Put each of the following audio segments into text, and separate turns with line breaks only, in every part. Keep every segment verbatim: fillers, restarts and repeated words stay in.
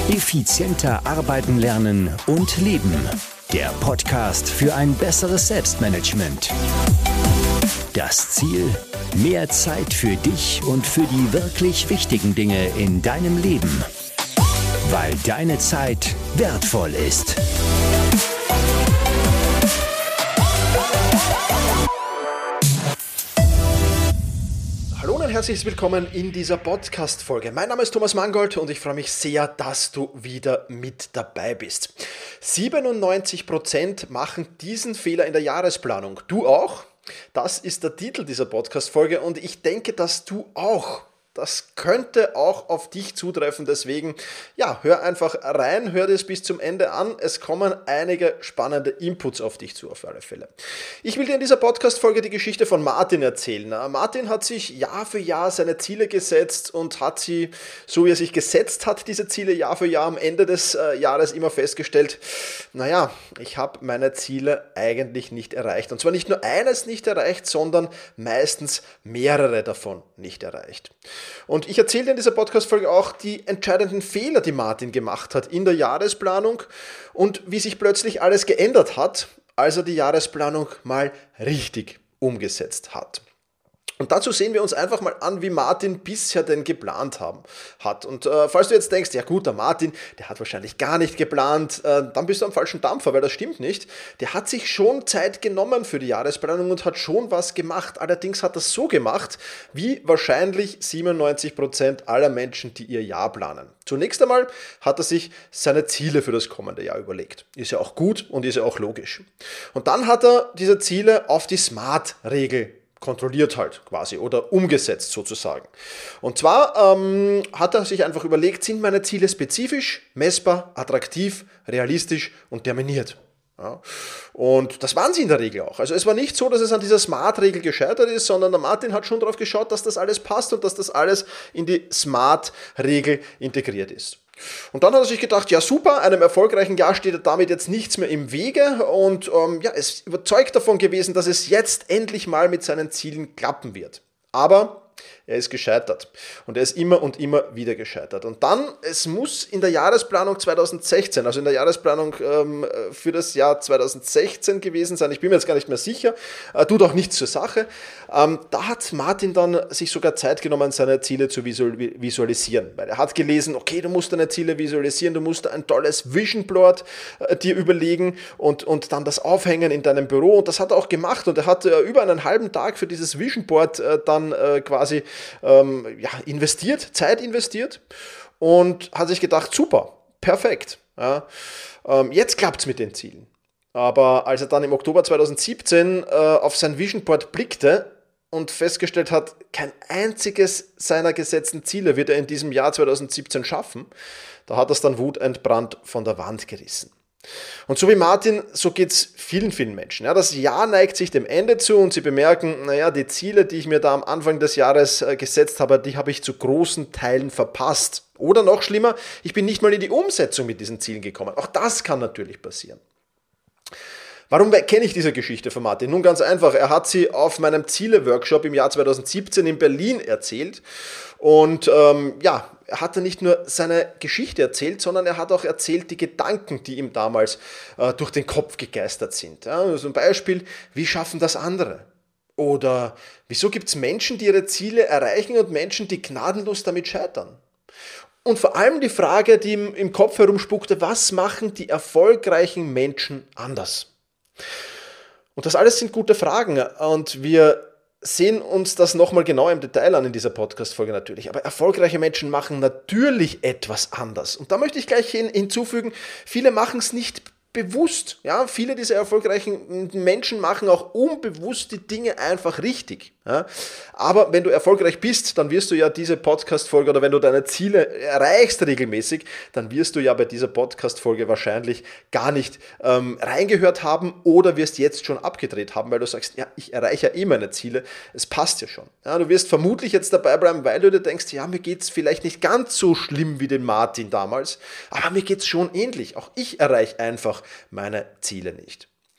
Effizienter arbeiten, lernen und leben. Der Podcast für ein besseres Selbstmanagement. Das Ziel: mehr Zeit für dich und für die wirklich wichtigen Dinge in deinem Leben. Weil deine Zeit wertvoll ist.
Hallo und herzlich willkommen in dieser Podcast-Folge. Mein Name ist Thomas Mangold und ich freue mich sehr, dass du wieder mit dabei bist. siebenundneunzig Prozent machen diesen Fehler in der Jahresplanung. Du auch? Das ist der Titel dieser Podcast-Folge und ich denke, dass du auch. Das könnte auch auf dich zutreffen, deswegen, ja, hör einfach rein, hör das bis zum Ende an. Es kommen einige spannende Inputs auf dich zu, auf alle Fälle. Ich will dir in dieser Podcast-Folge die Geschichte von Martin erzählen. Martin hat sich Jahr für Jahr seine Ziele gesetzt und hat sie, so wie er sich gesetzt hat, diese Ziele Jahr für Jahr am Ende des äh, Jahres immer festgestellt, naja, ich habe meine Ziele eigentlich nicht erreicht. Und zwar nicht nur eines nicht erreicht, sondern meistens mehrere davon nicht erreicht. Und ich erzähle dir in dieser Podcast-Folge auch die entscheidenden Fehler, die Martin gemacht hat in der Jahresplanung und wie sich plötzlich alles geändert hat, als er die Jahresplanung mal richtig umgesetzt hat. Und dazu sehen wir uns einfach mal an, wie Martin bisher denn geplant haben, hat. Und äh, falls du jetzt denkst, ja gut, der Martin, der hat wahrscheinlich gar nicht geplant, äh, dann bist du am falschen Dampfer, weil das stimmt nicht. Der hat sich schon Zeit genommen für die Jahresplanung und hat schon was gemacht. Allerdings hat er es so gemacht, wie wahrscheinlich siebenundneunzig Prozent aller Menschen, die ihr Jahr planen. Zunächst einmal hat er sich seine Ziele für das kommende Jahr überlegt. Ist ja auch gut und ist ja auch logisch. Und dann hat er diese Ziele auf die SMART-Regel kontrolliert halt quasi oder umgesetzt sozusagen. Und zwar ähm, hat er sich einfach überlegt, sind meine Ziele spezifisch, messbar, attraktiv, realistisch und terminiert. Ja. Und das waren sie in der Regel auch. Also es war nicht so, dass es an dieser SMART-Regel gescheitert ist, sondern der Martin hat schon darauf geschaut, dass das alles passt und dass das alles in die SMART-Regel integriert ist. Und dann hat er sich gedacht, ja super, einem erfolgreichen Jahr steht damit jetzt nichts mehr im Wege und ähm, ja, ist überzeugt davon gewesen, dass es jetzt endlich mal mit seinen Zielen klappen wird. Aber er ist gescheitert und er ist immer und immer wieder gescheitert. Und dann, es muss in der Jahresplanung zweitausendsechzehn, also in der Jahresplanung ähm, für das Jahr zweitausendsechzehn gewesen sein, ich bin mir jetzt gar nicht mehr sicher, äh, tut auch nichts zur Sache. Ähm, da hat Martin dann sich sogar Zeit genommen, seine Ziele zu visualisieren, weil er hat gelesen, okay, du musst deine Ziele visualisieren, du musst ein tolles Vision Board äh, dir überlegen und, und dann das aufhängen in deinem Büro und das hat er auch gemacht und er hat äh, über einen halben Tag für dieses Vision Board äh, dann äh, quasi Ähm, ja, investiert, Zeit investiert und hat sich gedacht, super, perfekt. Ja, ähm, jetzt klappt es mit den Zielen. Aber als er dann im Oktober zweitausendsiebzehn äh, auf sein Vision Board blickte und festgestellt hat, kein einziges seiner gesetzten Ziele wird er in diesem Jahr zweitausendsiebzehn schaffen, da hat er es dann wutentbrannt von der Wand gerissen. Und so wie Martin, so geht es vielen, vielen Menschen. Ja, das Jahr neigt sich dem Ende zu und sie bemerken, naja, die Ziele, die ich mir da am Anfang des Jahres äh, gesetzt habe, die habe ich zu großen Teilen verpasst. Oder noch schlimmer, ich bin nicht mal in die Umsetzung mit diesen Zielen gekommen. Auch das kann natürlich passieren. Warum kenne ich diese Geschichte von Martin? Nun ganz einfach, er hat sie auf meinem Ziele-Workshop im Jahr zweitausendsiebzehn in Berlin erzählt und ähm, ja, er hatte nicht nur seine Geschichte erzählt, sondern er hat auch erzählt die Gedanken, die ihm damals äh, durch den Kopf gegeistert sind. Ja, zum Beispiel, wie schaffen das andere? Oder wieso gibt es Menschen, die ihre Ziele erreichen und Menschen, die gnadenlos damit scheitern? Und vor allem die Frage, die ihm im Kopf herumspukte, was machen die erfolgreichen Menschen anders? Und das alles sind gute Fragen und wir sehen uns das nochmal genau im Detail an in dieser Podcast-Folge natürlich. Aber erfolgreiche Menschen machen natürlich etwas anders. Und da möchte ich gleich hin, hinzufügen, viele machen es nicht bewusst. Ja, viele dieser erfolgreichen Menschen machen auch unbewusst die Dinge einfach richtig. Ja, aber wenn du erfolgreich bist, dann wirst du ja diese Podcast-Folge oder wenn du deine Ziele erreichst regelmäßig, dann wirst du ja bei dieser Podcast-Folge wahrscheinlich gar nicht ähm, reingehört haben oder wirst jetzt schon abgedreht haben, weil du sagst, ja, ich erreiche ja eh meine Ziele, es passt ja schon. Ja, du wirst vermutlich jetzt dabei bleiben, weil du dir denkst, ja, mir geht es vielleicht nicht ganz so schlimm wie den Martin damals, aber mir geht es schon ähnlich. Auch ich erreiche einfach meine Ziele nicht.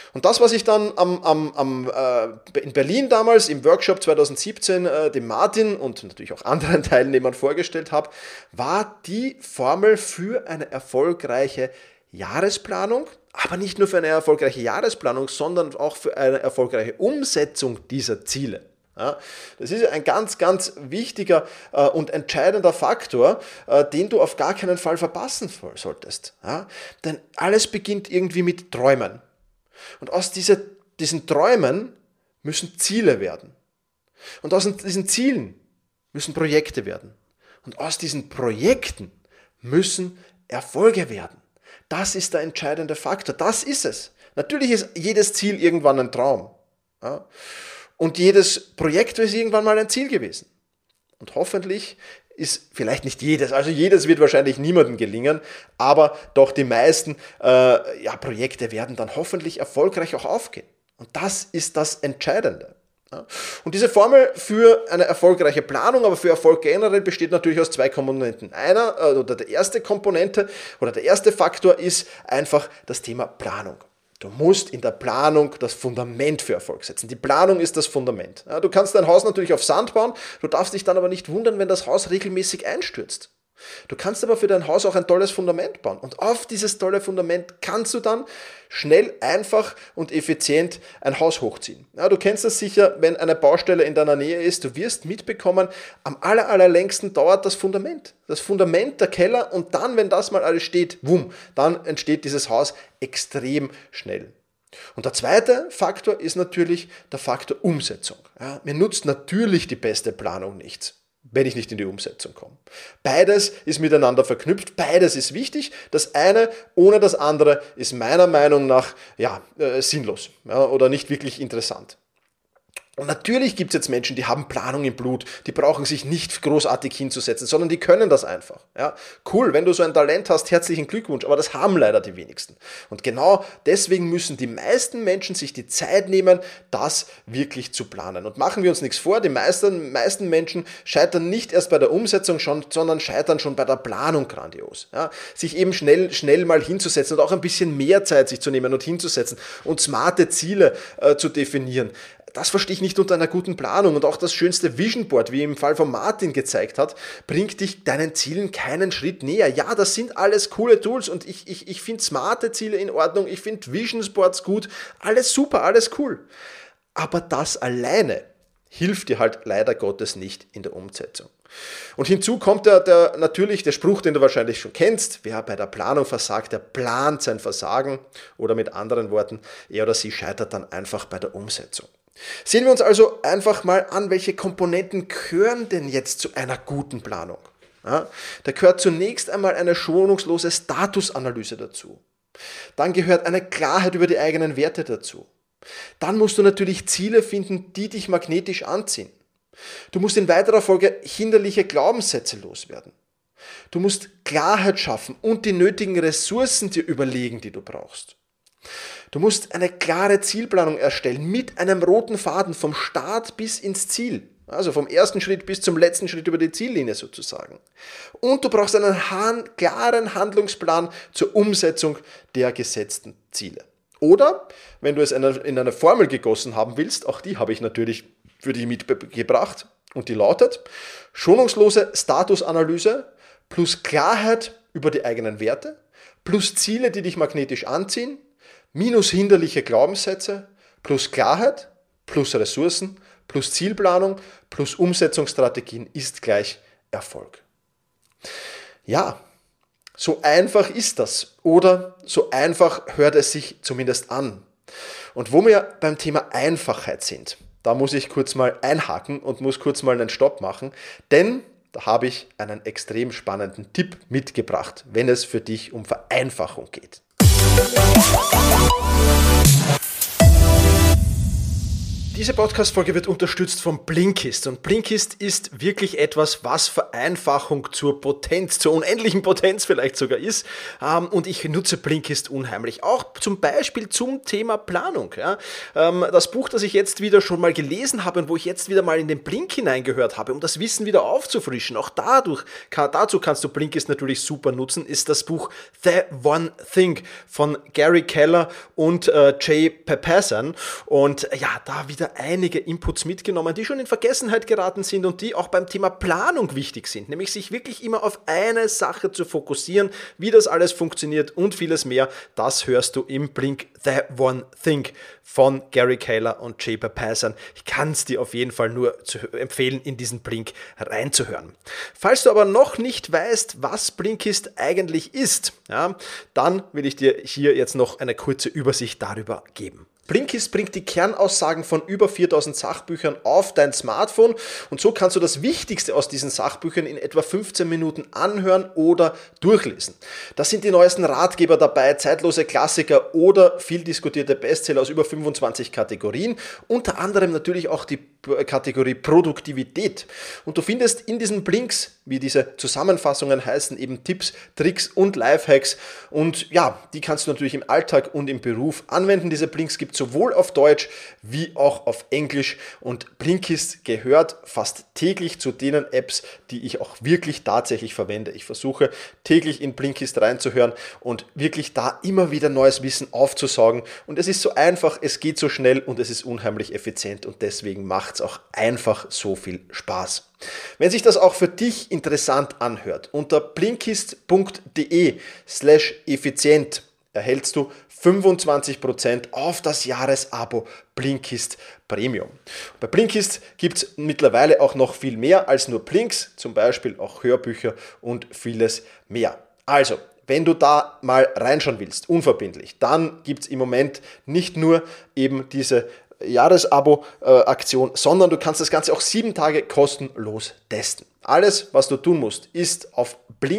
Und das, was ich dann am, am, am, äh, in Berlin damals im Workshop zwanzig siebzehn äh, dem Martin und natürlich auch anderen Teilnehmern vorgestellt habe, war die Formel für eine erfolgreiche Jahresplanung, aber nicht nur für eine erfolgreiche Jahresplanung, sondern auch für eine erfolgreiche Umsetzung dieser Ziele. Ja, das ist ein ganz, ganz wichtiger äh, und entscheidender Faktor, äh, den du auf gar keinen Fall verpassen solltest. Ja? Denn alles beginnt irgendwie mit Träumen. Und aus diese, diesen Träumen müssen Ziele werden. Und aus diesen Zielen müssen Projekte werden. Und aus diesen Projekten müssen Erfolge werden. Das ist der entscheidende Faktor. Das ist es. Natürlich ist jedes Ziel irgendwann ein Traum. Ja? Und jedes Projekt ist irgendwann mal ein Ziel gewesen. Und hoffentlich ist vielleicht nicht jedes, also jedes wird wahrscheinlich niemandem gelingen, aber doch die meisten äh, ja, Projekte werden dann hoffentlich erfolgreich auch aufgehen. Und das ist das Entscheidende. Ja. Und diese Formel für eine erfolgreiche Planung, aber für Erfolg generell besteht natürlich aus zwei Komponenten. Einer, äh, oder der erste Komponente oder der erste Faktor ist einfach das Thema Planung. Du musst in der Planung das Fundament für Erfolg setzen. Die Planung ist das Fundament. Ja, du kannst dein Haus natürlich auf Sand bauen, du darfst dich dann aber nicht wundern, wenn das Haus regelmäßig einstürzt. Du kannst aber für dein Haus auch ein tolles Fundament bauen. Und auf dieses tolle Fundament kannst du dann schnell, einfach und effizient ein Haus hochziehen. Ja, du kennst das sicher, wenn eine Baustelle in deiner Nähe ist, du wirst mitbekommen, am aller, allerlängsten dauert das Fundament. Das Fundament, der Keller und dann, wenn das mal alles steht, wumm, dann entsteht dieses Haus extrem schnell. Und der zweite Faktor ist natürlich der Faktor Umsetzung. Ja, mir nutzt natürlich die beste Planung nichts, wenn ich nicht in die Umsetzung komme. Beides ist miteinander verknüpft, beides ist wichtig. Das eine ohne das andere ist meiner Meinung nach ja, äh, sinnlos, ja, oder nicht wirklich interessant. Und natürlich gibt es jetzt Menschen, die haben Planung im Blut, die brauchen sich nicht großartig hinzusetzen, sondern die können das einfach. Ja, cool, wenn du so ein Talent hast, herzlichen Glückwunsch, aber das haben leider die wenigsten. Und genau deswegen müssen die meisten Menschen sich die Zeit nehmen, das wirklich zu planen. Und machen wir uns nichts vor, die meisten, meisten Menschen scheitern nicht erst bei der Umsetzung schon, sondern scheitern schon bei der Planung grandios. Ja, sich eben schnell, schnell mal hinzusetzen und auch ein bisschen mehr Zeit sich zu nehmen und hinzusetzen und smarte Ziele äh, zu definieren. Das verstehe ich nicht unter einer guten Planung. Und auch das schönste Vision Board, wie im Fall von Martin gezeigt hat, bringt dich deinen Zielen keinen Schritt näher. Ja, das sind alles coole Tools und ich, ich, ich finde smarte Ziele in Ordnung, ich finde Vision Boards gut, alles super, alles cool. Aber das alleine hilft dir halt leider Gottes nicht in der Umsetzung. Und hinzu kommt der, der, natürlich der Spruch, den du wahrscheinlich schon kennst: Wer bei der Planung versagt, der plant sein Versagen. Oder mit anderen Worten, er oder sie scheitert dann einfach bei der Umsetzung. Sehen wir uns also einfach mal an, welche Komponenten gehören denn jetzt zu einer guten Planung. Ja, da gehört zunächst einmal eine schonungslose Statusanalyse dazu. Dann gehört eine Klarheit über die eigenen Werte dazu. Dann musst du natürlich Ziele finden, die dich magnetisch anziehen. Du musst in weiterer Folge hinderliche Glaubenssätze loswerden. Du musst Klarheit schaffen und die nötigen Ressourcen dir überlegen, die du brauchst. Du musst eine klare Zielplanung erstellen mit einem roten Faden vom Start bis ins Ziel. Also vom ersten Schritt bis zum letzten Schritt über die Ziellinie sozusagen. Und du brauchst einen han- klaren Handlungsplan zur Umsetzung der gesetzten Ziele. Oder, wenn du es in eine Formel gegossen haben willst, auch die habe ich natürlich für dich mitgebracht und die lautet: schonungslose Statusanalyse plus Klarheit über die eigenen Werte plus Ziele, die dich magnetisch anziehen, minus hinderliche Glaubenssätze, plus Klarheit, plus Ressourcen, plus Zielplanung, plus Umsetzungsstrategien ist gleich Erfolg. Ja, so einfach ist das. Oder so einfach hört es sich zumindest an. Und wo wir beim Thema Einfachheit sind, da muss ich kurz mal einhaken und muss kurz mal einen Stopp machen, denn da habe ich einen extrem spannenden Tipp mitgebracht, wenn es für dich um Vereinfachung geht. Diese Podcast-Folge wird unterstützt von Blinkist und Blinkist ist wirklich etwas, was Vereinfachung zur Potenz, zur unendlichen Potenz vielleicht sogar ist, und ich nutze Blinkist unheimlich, auch zum Beispiel zum Thema Planung. Das Buch, das ich jetzt wieder schon mal gelesen habe und wo ich jetzt wieder mal in den Blink hineingehört habe, um das Wissen wieder aufzufrischen, auch dadurch, dazu kannst du Blinkist natürlich super nutzen, ist das Buch The One Thing von Gary Keller und äh, Jay Papasan und ja, da wieder einige Inputs mitgenommen, die schon in Vergessenheit geraten sind und die auch beim Thema Planung wichtig sind, nämlich sich wirklich immer auf eine Sache zu fokussieren, wie das alles funktioniert und vieles mehr. Das hörst du im Blink The One Thing von Gary Keller und Jay Papasan. Ich kann es dir auf jeden Fall nur zu empfehlen, in diesen Blink reinzuhören. Falls du aber noch nicht weißt, was Blinkist eigentlich ist, ja, dann will ich dir hier jetzt noch eine kurze Übersicht darüber geben. Blinkist bringt die Kernaussagen von über viertausend Sachbüchern auf dein Smartphone und so kannst du das Wichtigste aus diesen Sachbüchern in etwa fünfzehn Minuten anhören oder durchlesen. Das sind die neuesten Ratgeber dabei, zeitlose Klassiker oder viel diskutierte Bestseller aus über fünfundzwanzig Kategorien, unter anderem natürlich auch die Kategorie Produktivität. Und du findest in diesen Blinks, wie diese Zusammenfassungen heißen, eben Tipps, Tricks und Lifehacks. Und ja, die kannst du natürlich im Alltag und im Beruf anwenden. Diese Blinks gibt es sowohl auf Deutsch wie auch auf Englisch. Und Blinkist gehört fast täglich zu denen Apps, die ich auch wirklich tatsächlich verwende. Ich versuche täglich in Blinkist reinzuhören und wirklich da immer wieder neues Wissen aufzusaugen. Und es ist so einfach, es geht so schnell und es ist unheimlich effizient und deswegen macht es auch einfach so viel Spaß. Wenn sich das auch für dich interessant anhört, unter blinkist.de slash effizient erhältst du fünfundzwanzig Prozent auf das Jahresabo Blinkist Premium. Bei Blinkist gibt es mittlerweile auch noch viel mehr als nur Blinks, zum Beispiel auch Hörbücher und vieles mehr. Also, wenn du da mal reinschauen willst, unverbindlich, dann gibt es im Moment nicht nur eben diese Jahresabo-Aktion, sondern du kannst das Ganze auch sieben Tage kostenlos testen. Alles, was du tun musst, ist auf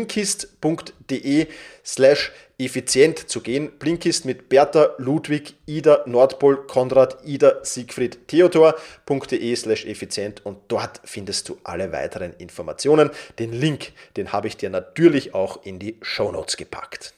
blinkist.de slash effizient zu gehen. Blinkist mit Bertha, Ludwig, Ida, Nordpol, Konrad, Ida, Siegfried, Theodor.de slash effizient und dort findest du alle weiteren Informationen. Den Link, den habe ich dir natürlich auch in die Shownotes gepackt.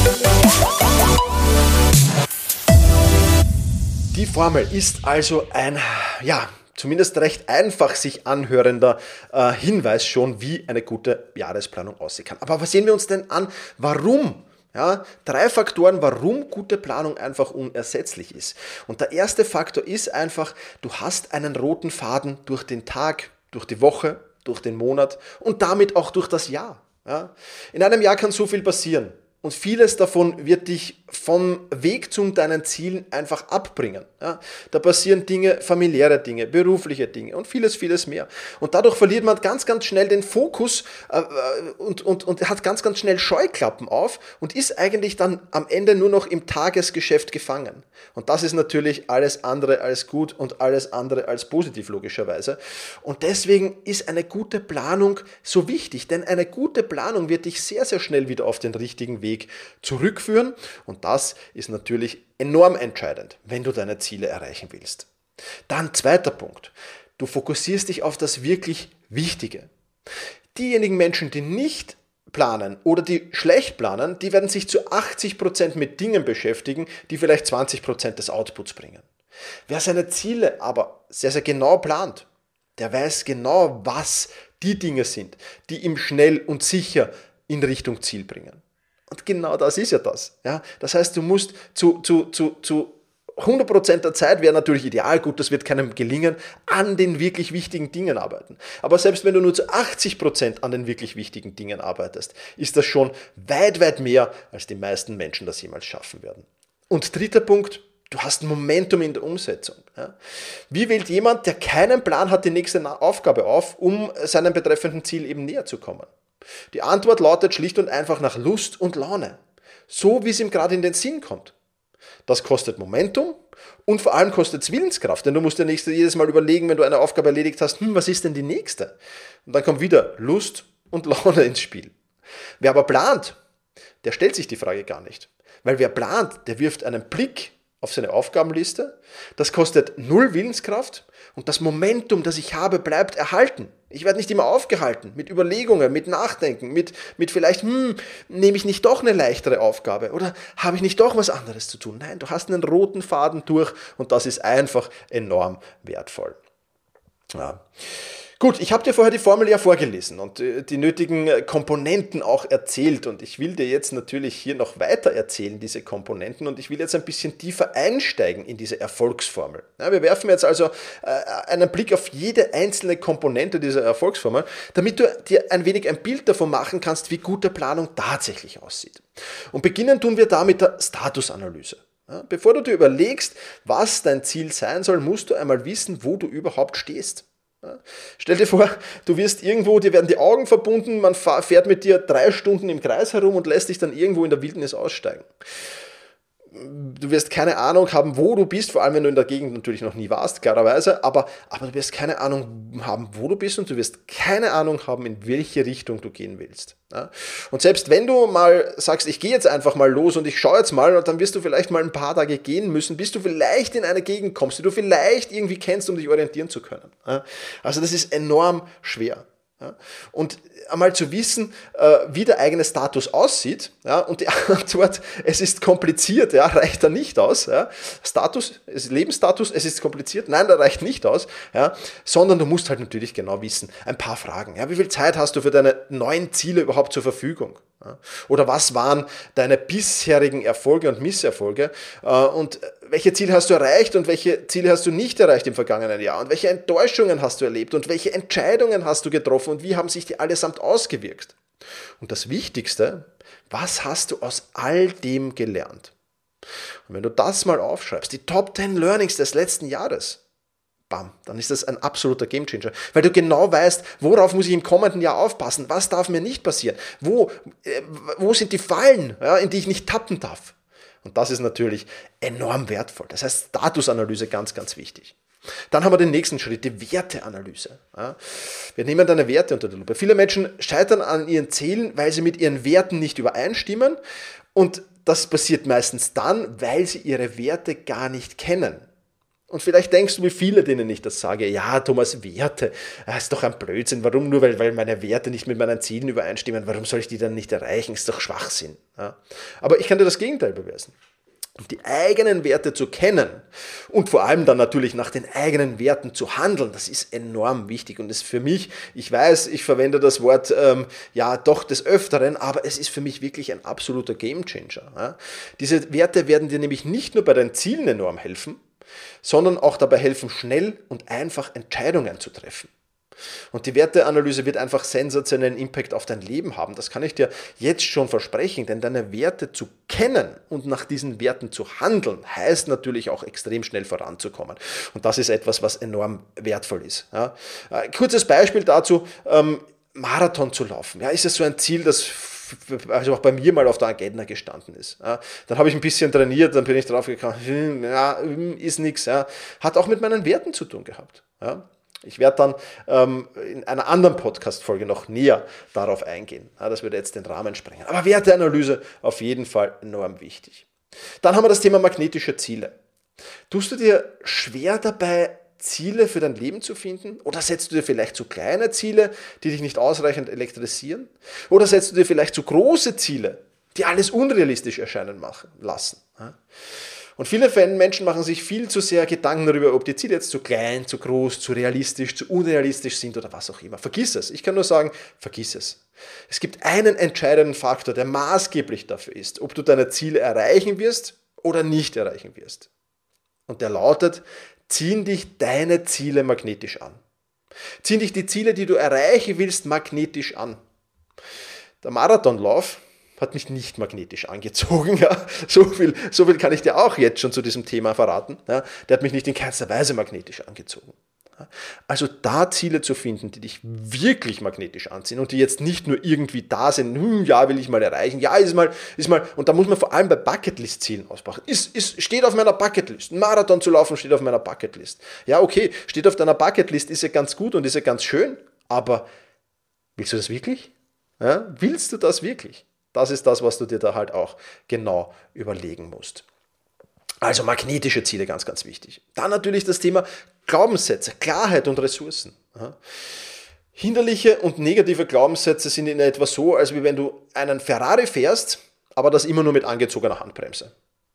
Die Formel ist also ein, ja, zumindest recht einfach sich anhörender äh, Hinweis schon, wie eine gute Jahresplanung aussehen kann. Aber was sehen wir uns denn an? Warum? Ja, drei Faktoren, warum gute Planung einfach unersetzlich ist. Und der erste Faktor ist einfach, du hast einen roten Faden durch den Tag, durch die Woche, durch den Monat und damit auch durch das Jahr. Ja? In einem Jahr kann so viel passieren. Und vieles davon wird dich vom Weg zu deinen Zielen einfach abbringen. Ja, da passieren Dinge, familiäre Dinge, berufliche Dinge und vieles, vieles mehr. Und dadurch verliert man ganz, ganz schnell den Fokus äh, und, und, und hat ganz, ganz schnell Scheuklappen auf und ist eigentlich dann am Ende nur noch im Tagesgeschäft gefangen. Und das ist natürlich alles andere als gut und alles andere als positiv, logischerweise. Und deswegen ist eine gute Planung so wichtig, denn eine gute Planung wird dich sehr, sehr schnell wieder auf den richtigen Weg zurückführen. Und das ist natürlich enorm entscheidend, wenn du deine Ziele erreichen willst. Dann zweiter Punkt. Du fokussierst dich auf das wirklich Wichtige. Diejenigen Menschen, die nicht planen oder die schlecht planen, die werden sich zu achtzig Prozent mit Dingen beschäftigen, die vielleicht zwanzig Prozent des Outputs bringen. Wer seine Ziele aber sehr, sehr genau plant, der weiß genau, was die Dinge sind, die ihm schnell und sicher in Richtung Ziel bringen. Und genau das ist ja das. Ja? Das heißt, du musst zu, zu, zu, zu hundert Prozent der Zeit, wäre natürlich ideal, gut, das wird keinem gelingen, an den wirklich wichtigen Dingen arbeiten. Aber selbst wenn du nur zu achtzig Prozent an den wirklich wichtigen Dingen arbeitest, ist das schon weit, weit mehr, als die meisten Menschen das jemals schaffen werden. Und dritter Punkt, du hast ein Momentum in der Umsetzung. Ja? Wie wählt jemand, der keinen Plan hat, die nächste Aufgabe auf, um seinem betreffenden Ziel eben näher zu kommen? Die Antwort lautet schlicht und einfach nach Lust und Laune. So, wie es ihm gerade in den Sinn kommt. Das kostet Momentum und vor allem kostet es Willenskraft, denn du musst dir nächste, jedes Mal überlegen, wenn du eine Aufgabe erledigt hast, hm, was ist denn die nächste? Und dann kommt wieder Lust und Laune ins Spiel. Wer aber plant, der stellt sich die Frage gar nicht. Weil wer plant, der wirft einen Blick auf seine Aufgabenliste. Das kostet null Willenskraft und das Momentum, das ich habe, bleibt erhalten. Ich werde nicht immer aufgehalten mit Überlegungen, mit Nachdenken, mit, mit vielleicht, hm, nehme ich nicht doch eine leichtere Aufgabe oder habe ich nicht doch was anderes zu tun? Nein, du hast einen roten Faden durch und das ist einfach enorm wertvoll. Ja. Gut, ich habe dir vorher die Formel ja vorgelesen und die nötigen Komponenten auch erzählt und ich will dir jetzt natürlich hier noch weiter erzählen, diese Komponenten, und ich will jetzt ein bisschen tiefer einsteigen in diese Erfolgsformel. Ja, wir werfen jetzt also äh, einen Blick auf jede einzelne Komponente dieser Erfolgsformel, damit du dir ein wenig ein Bild davon machen kannst, wie gute Planung tatsächlich aussieht. Und beginnen tun wir da mit der Statusanalyse. Ja, bevor du dir überlegst, was dein Ziel sein soll, musst du einmal wissen, wo du überhaupt stehst. Ja. Stell dir vor, du wirst irgendwo, dir werden die Augen verbunden, man fährt mit dir drei Stunden im Kreis herum und lässt dich dann irgendwo in der Wildnis aussteigen. Du wirst keine Ahnung haben, wo du bist, vor allem wenn du in der Gegend natürlich noch nie warst, klarerweise, aber, aber du wirst keine Ahnung haben, wo du bist und du wirst keine Ahnung haben, in welche Richtung du gehen willst. Ja? Und selbst wenn du mal sagst, ich gehe jetzt einfach mal los und ich schaue jetzt mal, dann wirst du vielleicht mal ein paar Tage gehen müssen, bis du vielleicht in eine Gegend kommst, die du vielleicht irgendwie kennst, um dich orientieren zu können. Ja? Also das ist enorm schwer. Ja, und einmal zu wissen, äh, wie der eigene Status aussieht, ja, und die Antwort, es ist kompliziert, ja, reicht da nicht aus. Ja. Status, Lebensstatus, es ist kompliziert, nein, da reicht nicht aus, ja, sondern du musst halt natürlich genau wissen, ein paar Fragen. Ja, wie viel Zeit hast du für deine neuen Ziele überhaupt zur Verfügung? Ja, oder was waren deine bisherigen Erfolge und Misserfolge? Äh, und welche Ziele hast du erreicht und welche Ziele hast du nicht erreicht im vergangenen Jahr? Und welche Enttäuschungen hast du erlebt und welche Entscheidungen hast du getroffen und wie haben sich die allesamt ausgewirkt? Und das Wichtigste, was hast du aus all dem gelernt? Und wenn du das mal aufschreibst, die Top zehn Learnings des letzten Jahres, bam, dann ist das ein absoluter Gamechanger, weil du genau weißt, worauf muss ich im kommenden Jahr aufpassen, was darf mir nicht passieren, wo, äh, wo sind die Fallen, ja, in die ich nicht tappen darf. Und das ist natürlich enorm wertvoll. Das heißt, Statusanalyse ganz, ganz wichtig. Dann haben wir den nächsten Schritt, die Werteanalyse. Ja, wir nehmen deine Werte unter die Lupe. Viele Menschen scheitern an ihren Zielen, weil sie mit ihren Werten nicht übereinstimmen. Und das passiert meistens dann, weil sie ihre Werte gar nicht kennen. Und vielleicht denkst du, wie viele, denen ich das sage, ja, Thomas, Werte, das ist doch ein Blödsinn. Warum nur, weil, weil meine Werte nicht mit meinen Zielen übereinstimmen? Warum soll ich die dann nicht erreichen? Das ist doch Schwachsinn. Ja. Aber ich kann dir das Gegenteil beweisen. Die eigenen Werte zu kennen und vor allem dann natürlich nach den eigenen Werten zu handeln, das ist enorm wichtig und ist für mich, ich weiß, ich verwende das Wort ähm, ja doch des Öfteren, aber es ist für mich wirklich ein absoluter Gamechanger. Ja. Diese Werte werden dir nämlich nicht nur bei deinen Zielen enorm helfen, sondern auch dabei helfen, schnell und einfach Entscheidungen zu treffen. Und die Werteanalyse wird einfach sensationellen Impact auf dein Leben haben. Das kann ich dir jetzt schon versprechen, denn deine Werte zu kennen und nach diesen Werten zu handeln, heißt natürlich auch extrem schnell voranzukommen. Und das ist etwas, was enorm wertvoll ist. Ja. Ein kurzes Beispiel dazu, ähm, Marathon zu laufen. Ja, ist es so ein Ziel, das also auch bei mir mal auf der Agenda gestanden ist. Ja, dann habe ich ein bisschen trainiert, dann bin ich drauf gekommen, hm, ja, ist nichts. Ja. Hat auch mit meinen Werten zu tun gehabt. Ja. Ich werde dann ähm, in einer anderen Podcast-Folge noch näher darauf eingehen. Ja, das würde jetzt den Rahmen sprengen. Aber Werteanalyse auf jeden Fall enorm wichtig. Dann haben wir das Thema magnetische Ziele. Tust du dir schwer dabei, Ziele für dein Leben zu finden? Oder setzt du dir vielleicht zu kleine Ziele, die dich nicht ausreichend elektrisieren? Oder setzt du dir vielleicht zu große Ziele, die alles unrealistisch erscheinen machen, lassen? Und viele Menschen machen sich viel zu sehr Gedanken darüber, ob die Ziele jetzt zu klein, zu groß, zu realistisch, zu unrealistisch sind oder was auch immer. Vergiss es. Ich kann nur sagen, vergiss es. Es gibt einen entscheidenden Faktor, der maßgeblich dafür ist, ob du deine Ziele erreichen wirst oder nicht erreichen wirst. Und der lautet, ziehen dich deine Ziele magnetisch an. Ziehen dich die Ziele, die du erreichen willst, magnetisch an. Der Marathonlauf hat mich nicht magnetisch angezogen. Ja. So viel, so viel kann ich dir auch jetzt schon zu diesem Thema verraten. Ja. Der hat mich nicht in keinster Weise magnetisch angezogen. Ja. Also da Ziele zu finden, die dich wirklich magnetisch anziehen und die jetzt nicht nur irgendwie da sind, hm, ja, will ich mal erreichen, ja, ist mal, ist mal, und da muss man vor allem bei Bucketlist-Zielen ausbauen. Ist, ist, steht auf meiner Bucketlist. Ein Marathon zu laufen steht auf meiner Bucketlist. Ja, okay, steht auf deiner Bucketlist, ist ja ganz gut und ist ja ganz schön, aber willst du das wirklich? Ja, willst du das wirklich? Das ist das, was du dir da halt auch genau überlegen musst. Also magnetische Ziele, ganz, ganz wichtig. Dann natürlich das Thema Glaubenssätze, Klarheit und Ressourcen. Hinderliche und negative Glaubenssätze sind in etwa so, als wie wenn du einen Ferrari fährst, aber das immer nur mit angezogener Handbremse.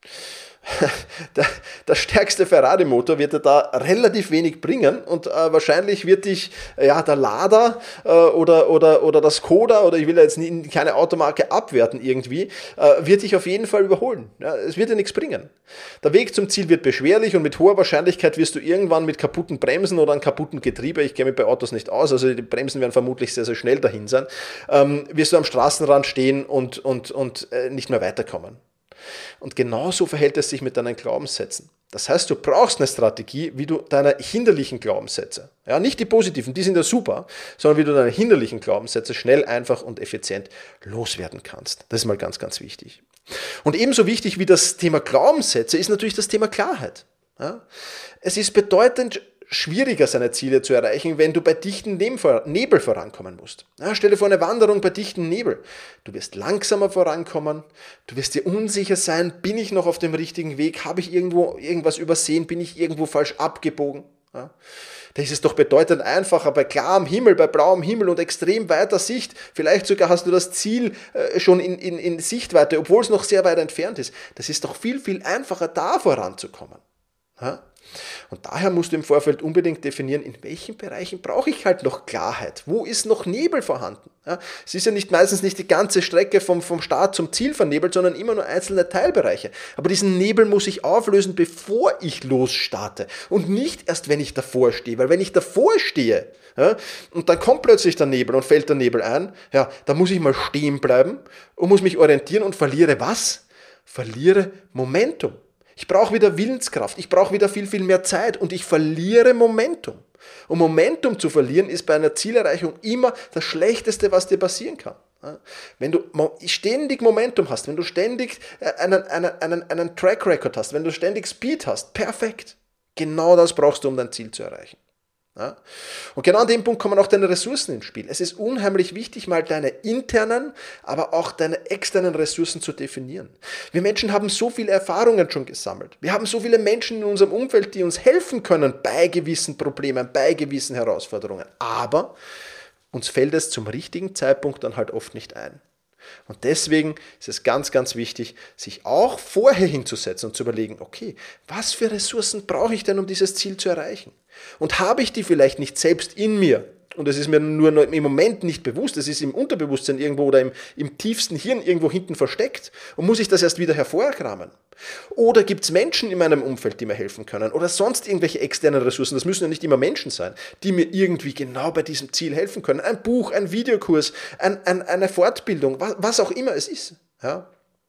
Der, der stärkste Ferrari-Motor wird dir da relativ wenig bringen und äh, wahrscheinlich wird dich ja, der Lada äh, oder, oder, oder das Skoda, oder ich will jetzt nie, keine Automarke abwerten irgendwie, äh, wird dich auf jeden Fall überholen. Ja, es wird dir nichts bringen. Der Weg zum Ziel wird beschwerlich und mit hoher Wahrscheinlichkeit wirst du irgendwann mit kaputten Bremsen oder einem kaputten Getriebe, ich kenne mich bei Autos nicht aus, also die Bremsen werden vermutlich sehr, sehr schnell dahin sein, ähm, wirst du am Straßenrand stehen und, und, und äh, nicht mehr weiterkommen. Und genauso verhält es sich mit deinen Glaubenssätzen. Das heißt, du brauchst eine Strategie, wie du deine hinderlichen Glaubenssätze, ja, nicht die positiven, die sind ja super, sondern wie du deine hinderlichen Glaubenssätze schnell, einfach und effizient loswerden kannst. Das ist mal ganz, ganz wichtig. Und ebenso wichtig wie das Thema Glaubenssätze ist natürlich das Thema Klarheit. Ja. Es ist bedeutend schwieriger, seine Ziele zu erreichen, wenn du bei dichtem Nebel vorankommen musst. Ja, stell dir vor eine Wanderung bei dichtem Nebel. Du wirst langsamer vorankommen, du wirst dir unsicher sein, bin ich noch auf dem richtigen Weg, habe ich irgendwo irgendwas übersehen, bin ich irgendwo falsch abgebogen. Ja, da ist es doch bedeutend einfacher, bei klarem Himmel, bei blauem Himmel und extrem weiter Sicht, vielleicht sogar hast du das Ziel äh, schon in, in, in Sichtweite, obwohl es noch sehr weit entfernt ist. Das ist doch viel, viel einfacher, da voranzukommen. Ja? Und daher musst du im Vorfeld unbedingt definieren, in welchen Bereichen brauche ich halt noch Klarheit. Wo ist noch Nebel vorhanden? Ja, es ist ja nicht meistens nicht die ganze Strecke vom, vom Start zum Ziel vernebelt, sondern immer nur einzelne Teilbereiche. Aber diesen Nebel muss ich auflösen, bevor ich losstarte. Und nicht erst, wenn ich davor stehe. Weil wenn ich davor stehe, ja, und dann kommt plötzlich der Nebel und fällt der Nebel ein, ja, da muss ich mal stehen bleiben und muss mich orientieren und verliere was? Verliere Momentum. Ich brauche wieder Willenskraft, ich brauche wieder viel, viel mehr Zeit und ich verliere Momentum. Und Momentum zu verlieren ist bei einer Zielerreichung immer das Schlechteste, was dir passieren kann. Wenn du ständig Momentum hast, wenn du ständig einen, einen, einen, einen Track Record hast, wenn du ständig Speed hast, perfekt. Genau das brauchst du, um dein Ziel zu erreichen. Ja? Und genau an dem Punkt kommen auch deine Ressourcen ins Spiel. Es ist unheimlich wichtig, mal deine internen, aber auch deine externen Ressourcen zu definieren. Wir Menschen haben so viele Erfahrungen schon gesammelt. Wir haben so viele Menschen in unserem Umfeld, die uns helfen können bei gewissen Problemen, bei gewissen Herausforderungen. Aber uns fällt es zum richtigen Zeitpunkt dann halt oft nicht ein. Und deswegen ist es ganz, ganz wichtig, sich auch vorher hinzusetzen und zu überlegen, okay, was für Ressourcen brauche ich denn, um dieses Ziel zu erreichen? Und habe ich die vielleicht nicht selbst in mir? Und es ist mir nur im Moment nicht bewusst, es ist im Unterbewusstsein irgendwo oder im, im tiefsten Hirn irgendwo hinten versteckt und muss ich das erst wieder hervorkramen? Oder gibt es Menschen in meinem Umfeld, die mir helfen können? Oder sonst irgendwelche externen Ressourcen, das müssen ja nicht immer Menschen sein, die mir irgendwie genau bei diesem Ziel helfen können. Ein Buch, ein Videokurs, ein, ein, eine Fortbildung, was, was auch immer es ist. Ja?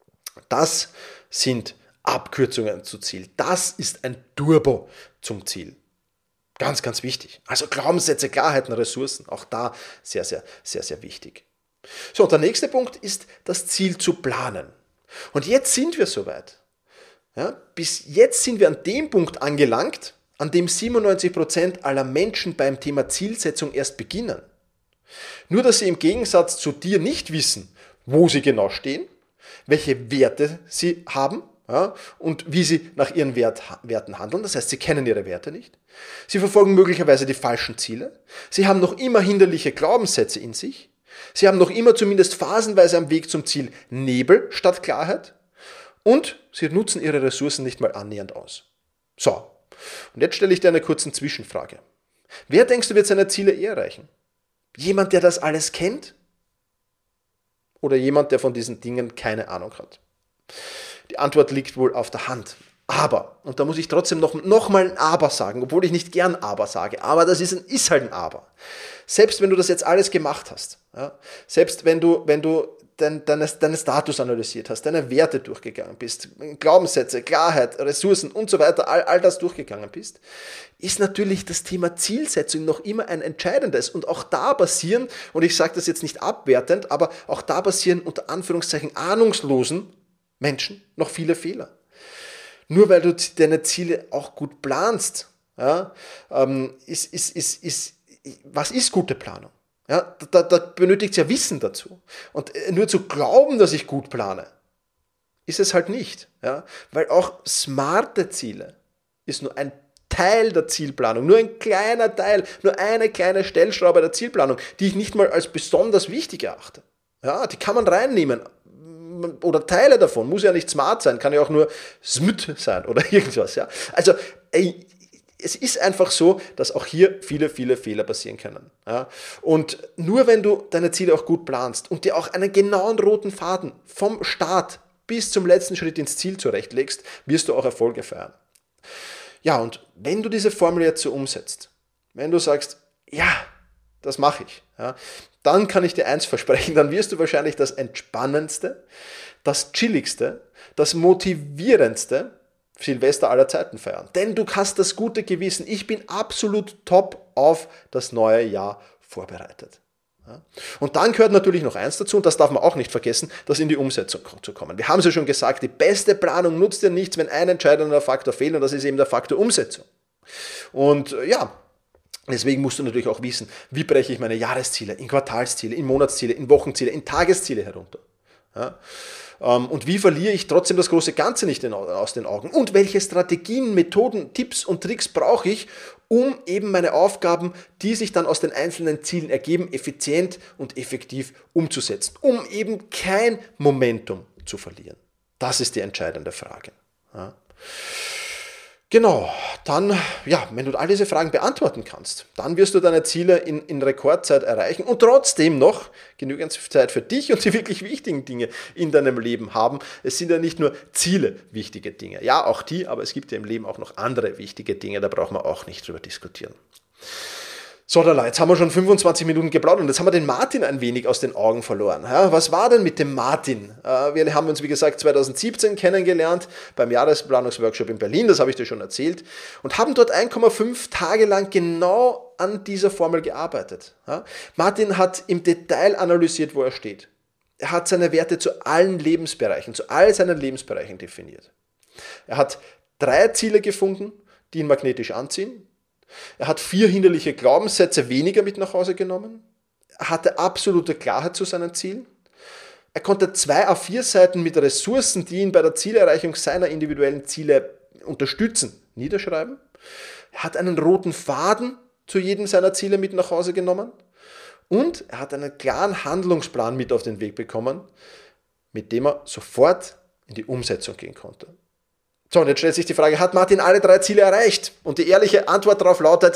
Das sind Abkürzungen zum Ziel. Das ist ein Turbo zum Ziel. Ganz, ganz wichtig. Also Glaubenssätze, Klarheiten, Ressourcen, auch da sehr, sehr, sehr, sehr wichtig. So, und der nächste Punkt ist, das Ziel zu planen. Und jetzt sind wir soweit. Ja, bis jetzt sind wir an dem Punkt angelangt, an dem siebenundneunzig Prozent aller Menschen beim Thema Zielsetzung erst beginnen. Nur, dass sie im Gegensatz zu dir nicht wissen, wo sie genau stehen, welche Werte sie haben, ja, und wie sie nach ihren Wert, Werten handeln. Das heißt, sie kennen ihre Werte nicht. Sie verfolgen möglicherweise die falschen Ziele. Sie haben noch immer hinderliche Glaubenssätze in sich. Sie haben noch immer zumindest phasenweise am Weg zum Ziel Nebel statt Klarheit. Und sie nutzen ihre Ressourcen nicht mal annähernd aus. So, und jetzt stelle ich dir eine kurze Zwischenfrage. Wer denkst du, wird seine Ziele eher erreichen? Jemand, der das alles kennt? Oder jemand, der von diesen Dingen keine Ahnung hat? Die Antwort liegt wohl auf der Hand. Aber, und da muss ich trotzdem noch, noch mal ein Aber sagen, obwohl ich nicht gern Aber sage, aber das ist, ein, ist halt ein Aber. Selbst wenn du das jetzt alles gemacht hast, ja, selbst wenn du, wenn du dein, deine, deinen Status analysiert hast, deine Werte durchgegangen bist, Glaubenssätze, Klarheit, Ressourcen und so weiter, all, all das durchgegangen bist, ist natürlich das Thema Zielsetzung noch immer ein entscheidendes. Und auch da passieren, und ich sage das jetzt nicht abwertend, aber auch da passieren unter Anführungszeichen ahnungslosen Menschen noch viele Fehler. Nur weil du deine Ziele auch gut planst, ja, ähm, ist, ist, ist, ist, was ist gute Planung? Ja, da, da benötigt es ja Wissen dazu. Und nur zu glauben, dass ich gut plane, ist es halt nicht. Ja? Weil auch smarte Ziele ist nur ein Teil der Zielplanung, nur ein kleiner Teil, nur eine kleine Stellschraube der Zielplanung, die ich nicht mal als besonders wichtig erachte. Ja, die kann man reinnehmen. Oder Teile davon, muss ja nicht smart sein, kann ja auch nur smüt sein oder irgendwas. Ja? Also ey, es ist einfach so, dass auch hier viele, viele Fehler passieren können. Ja? Und nur wenn du deine Ziele auch gut planst und dir auch einen genauen roten Faden vom Start bis zum letzten Schritt ins Ziel zurechtlegst, wirst du auch Erfolge feiern. Ja, und wenn du diese Formel jetzt so umsetzt, wenn du sagst, ja, das mache ich, ja, dann kann ich dir eins versprechen, dann wirst du wahrscheinlich das entspannendste, das chilligste, das motivierendste Silvester aller Zeiten feiern. Denn du hast das gute Gewissen, ich bin absolut top auf das neue Jahr vorbereitet. Ja. Und dann gehört natürlich noch eins dazu, und das darf man auch nicht vergessen, das in die Umsetzung zu kommen. Wir haben es ja schon gesagt, die beste Planung nutzt dir nichts, wenn ein entscheidender Faktor fehlt, und das ist eben der Faktor Umsetzung. Und ja, deswegen musst du natürlich auch wissen, wie breche ich meine Jahresziele, in Quartalsziele, in Monatsziele, in Wochenziele, in Tagesziele herunter. Ja? Und wie verliere ich trotzdem das große Ganze nicht aus den Augen? Und welche Strategien, Methoden, Tipps und Tricks brauche ich, um eben meine Aufgaben, die sich dann aus den einzelnen Zielen ergeben, effizient und effektiv umzusetzen, um eben kein Momentum zu verlieren? Das ist die entscheidende Frage. Ja? Genau, dann, ja, wenn du all diese Fragen beantworten kannst, dann wirst du deine Ziele in, in Rekordzeit erreichen und trotzdem noch genügend Zeit für dich und die wirklich wichtigen Dinge in deinem Leben haben. Es sind ja nicht nur Ziele wichtige Dinge, ja, auch die, aber es gibt ja im Leben auch noch andere wichtige Dinge, da brauchen wir auch nicht drüber diskutieren. So, jetzt haben wir schon fünfundzwanzig Minuten geplaudert und jetzt haben wir den Martin ein wenig aus den Augen verloren. Ja, was war denn mit dem Martin? Wir haben uns, wie gesagt, zweitausendsiebzehn kennengelernt beim Jahresplanungsworkshop in Berlin, das habe ich dir schon erzählt, und haben dort eins Komma fünf Tage lang genau an dieser Formel gearbeitet. Ja, Martin hat im Detail analysiert, wo er steht. Er hat seine Werte zu allen Lebensbereichen, zu all seinen Lebensbereichen definiert. Er hat drei Ziele gefunden, die ihn magnetisch anziehen. Er hat vier hinderliche Glaubenssätze weniger mit nach Hause genommen. Er hatte absolute Klarheit zu seinen Zielen. Er konnte zwei A vier Seiten mit Ressourcen, die ihn bei der Zielerreichung seiner individuellen Ziele unterstützen, niederschreiben. Er hat einen roten Faden zu jedem seiner Ziele mit nach Hause genommen. Und er hat einen klaren Handlungsplan mit auf den Weg bekommen, mit dem er sofort in die Umsetzung gehen konnte. So, und jetzt stellt sich die Frage, hat Martin alle drei Ziele erreicht? Und die ehrliche Antwort darauf lautet,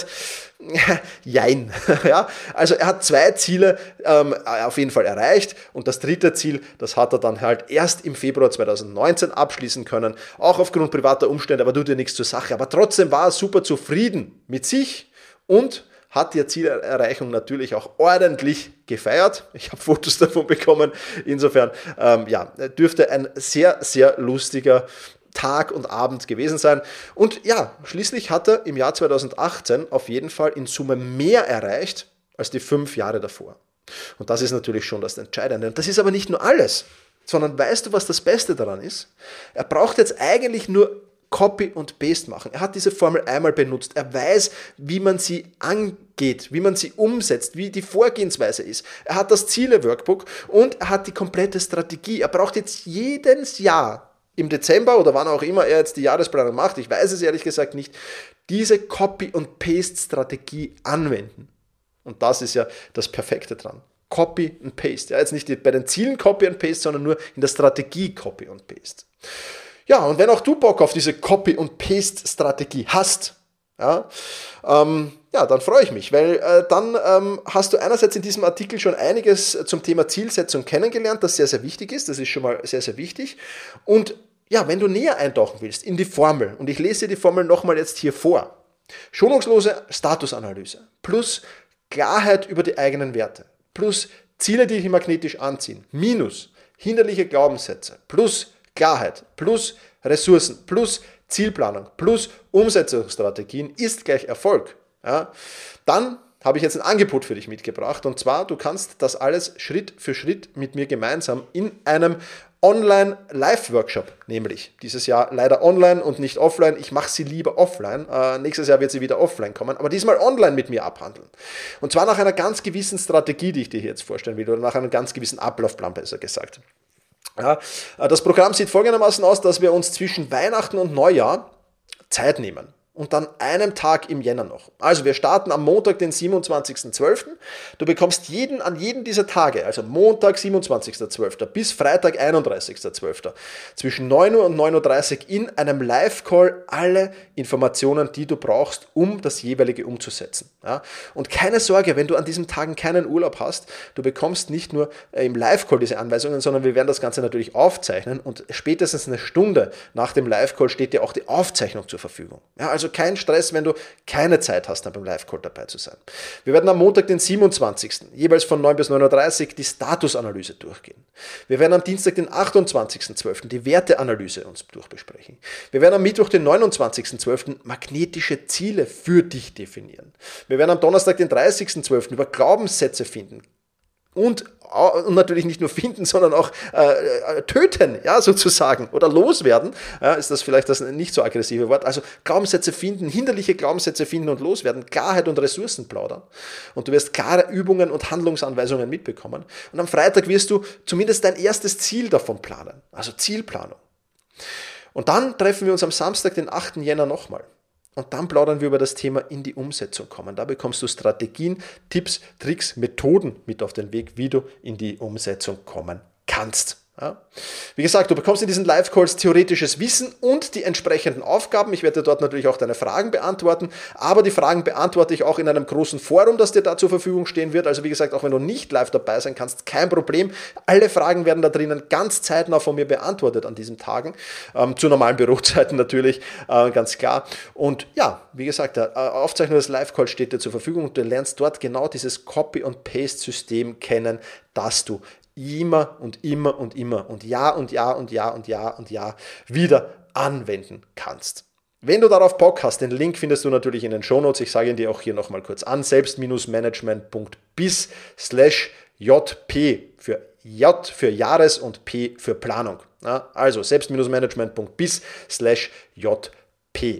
jein. Ja, also er hat zwei Ziele ähm, auf jeden Fall erreicht und das dritte Ziel, das hat er dann halt erst im Februar zweitausendneunzehn abschließen können, auch aufgrund privater Umstände, aber tut ja nichts zur Sache. Aber trotzdem war er super zufrieden mit sich und hat die Zielerreichung natürlich auch ordentlich gefeiert. Ich habe Fotos davon bekommen. Insofern ähm, ja, dürfte ein sehr, sehr lustiger Tag und Abend gewesen sein. Und ja, schließlich hat er im Jahr zweitausendachtzehn auf jeden Fall in Summe mehr erreicht als die fünf Jahre davor. Und das ist natürlich schon das Entscheidende. Und das ist aber nicht nur alles, sondern weißt du, was das Beste daran ist? Er braucht jetzt eigentlich nur Copy und Paste machen. Er hat diese Formel einmal benutzt. Er weiß, wie man sie angeht, wie man sie umsetzt, wie die Vorgehensweise ist. Er hat das Ziele-Workbook und er hat die komplette Strategie. Er braucht jetzt jedes Jahr im Dezember oder wann auch immer er jetzt die Jahresplanung macht, ich weiß es ehrlich gesagt nicht, diese Copy- und Paste-Strategie anwenden. Und das ist ja das Perfekte dran. Copy und Paste. Ja, jetzt nicht bei den Zielen Copy und Paste, sondern nur in der Strategie Copy und Paste. Ja, und wenn auch du Bock auf diese Copy- und Paste-Strategie hast, ja, ähm, ja, dann freue ich mich, weil äh, dann ähm, hast du einerseits in diesem Artikel schon einiges zum Thema Zielsetzung kennengelernt, das sehr, sehr wichtig ist, das ist schon mal sehr, sehr wichtig. Und ja, wenn du näher eintauchen willst in die Formel, und ich lese dir die Formel nochmal jetzt hier vor, schonungslose Statusanalyse plus Klarheit über die eigenen Werte plus Ziele, die dich magnetisch anziehen, minus hinderliche Glaubenssätze plus Klarheit plus Ressourcen plus Zielplanung plus Umsetzungsstrategien ist gleich Erfolg. Ja, dann habe ich jetzt ein Angebot für dich mitgebracht und zwar, du kannst das alles Schritt für Schritt mit mir gemeinsam in einem Online-Live-Workshop, nämlich dieses Jahr leider online und nicht offline. Ich mache sie lieber offline. Äh, nächstes Jahr wird sie wieder offline kommen, aber diesmal online mit mir abhandeln. Und zwar nach einer ganz gewissen Strategie, die ich dir hier jetzt vorstellen will, oder nach einem ganz gewissen Ablaufplan, besser gesagt. Ja, das Programm sieht folgendermaßen aus, dass wir uns zwischen Weihnachten und Neujahr Zeit nehmen. Und dann einem Tag im Jänner noch. Also wir starten am Montag, den siebenundzwanzigsten zwölften Du bekommst jeden, an jedem dieser Tage, also Montag, siebenundzwanzigsten zwölften bis Freitag, einunddreißigsten zwölften zwischen neun Uhr und neun Uhr dreißig in einem Live-Call alle Informationen, die du brauchst, um das jeweilige umzusetzen. Ja? Und keine Sorge, wenn du an diesen Tagen keinen Urlaub hast, du bekommst nicht nur im Live-Call diese Anweisungen, sondern wir werden das Ganze natürlich aufzeichnen und spätestens eine Stunde nach dem Live-Call steht dir auch die Aufzeichnung zur Verfügung. Ja, also kein Stress, wenn du keine Zeit hast, dann beim Live-Call dabei zu sein. Wir werden am Montag, den siebenundzwanzigsten jeweils von neun bis neun Uhr dreißig die Statusanalyse durchgehen. Wir werden am Dienstag, den achtundzwanzigsten zwölften die Werteanalyse uns durchbesprechen. Wir werden am Mittwoch, den neunundzwanzigsten zwölften magnetische Ziele für dich definieren. Wir werden am Donnerstag, den dreißigsten zwölften über Glaubenssätze finden. Und, und natürlich nicht nur finden, sondern auch äh, töten, ja, sozusagen, oder loswerden, ja, ist das vielleicht das nicht so aggressive Wort. Also Glaubenssätze finden, hinderliche Glaubenssätze finden und loswerden, Klarheit und Ressourcen plaudern. Und du wirst klare Übungen und Handlungsanweisungen mitbekommen. Und am Freitag wirst du zumindest dein erstes Ziel davon planen, also Zielplanung. Und dann treffen wir uns am Samstag, den achten Jänner nochmal. Und dann plaudern wir über das Thema in die Umsetzung kommen. Da bekommst du Strategien, Tipps, Tricks, Methoden mit auf den Weg, wie du in die Umsetzung kommen kannst. Ja. Wie gesagt, du bekommst in diesen Live-Calls theoretisches Wissen und die entsprechenden Aufgaben. Ich werde dort natürlich auch deine Fragen beantworten, aber die Fragen beantworte ich auch in einem großen Forum, das dir da zur Verfügung stehen wird. Also wie gesagt, auch wenn du nicht live dabei sein kannst, kein Problem. Alle Fragen werden da drinnen ganz zeitnah von mir beantwortet an diesen Tagen, ähm, zu normalen Bürozeiten natürlich, äh, ganz klar. Und ja, wie gesagt, der Aufzeichnung des Live-Calls steht dir zur Verfügung und du lernst dort genau dieses Copy-and-Paste-System kennen, das du immer und immer und immer und Jahr und Jahr und Jahr und Jahr und Jahr wieder anwenden kannst. Wenn du darauf Bock hast, den Link findest du natürlich in den Shownotes. Ich sage ihn dir auch hier nochmal kurz an. selbst-management.bis slash jp für J für Jahres und P für Planung. Ja, also selbst-management.bis slash jp.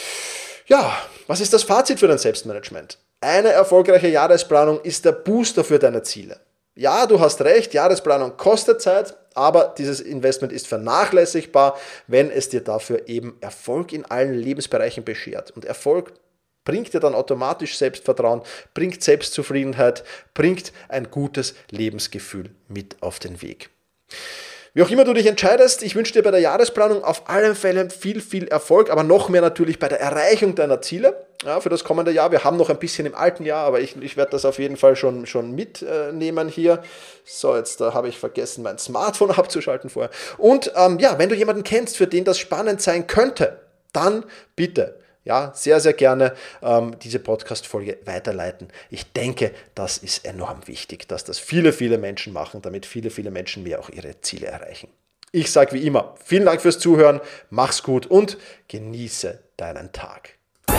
Ja, was ist das Fazit für dein Selbstmanagement? Eine erfolgreiche Jahresplanung ist der Booster für deine Ziele. Ja, du hast recht, Jahresplanung kostet Zeit, aber dieses Investment ist vernachlässigbar, wenn es dir dafür eben Erfolg in allen Lebensbereichen beschert. Und Erfolg bringt dir dann automatisch Selbstvertrauen, bringt Selbstzufriedenheit, bringt ein gutes Lebensgefühl mit auf den Weg. Wie auch immer du dich entscheidest, ich wünsche dir bei der Jahresplanung auf allen Fällen viel, viel Erfolg, aber noch mehr natürlich bei der Erreichung deiner Ziele, ja, für das kommende Jahr. Wir haben noch ein bisschen im alten Jahr, aber ich, ich werde das auf jeden Fall schon, schon mitnehmen hier. So, jetzt da habe ich vergessen, mein Smartphone abzuschalten vorher. Und ähm, ja, wenn du jemanden kennst, für den das spannend sein könnte, dann bitte, ja, sehr, sehr gerne ähm, diese Podcast-Folge weiterleiten. Ich denke, das ist enorm wichtig, dass das viele, viele Menschen machen, damit viele, viele Menschen mehr auch ihre Ziele erreichen. Ich sage wie immer, vielen Dank fürs Zuhören, mach's gut und genieße deinen Tag.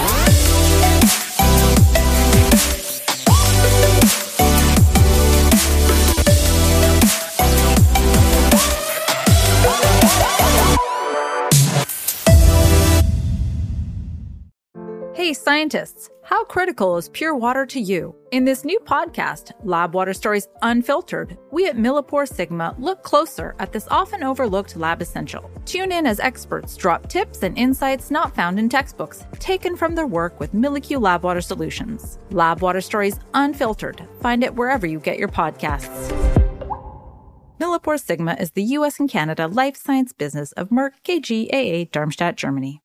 Hey scientists, how critical is pure water to you? In this new podcast, Lab Water Stories Unfiltered, we at Millipore Sigma look closer at this often overlooked lab essential. Tune in as experts drop tips and insights not found in textbooks, taken from their work with Millicue Lab Water Solutions. Lab Water Stories Unfiltered. Find it wherever you get your podcasts. Millipore Sigma is the U S and Canada life science business of Merck K G A A Darmstadt, Germany.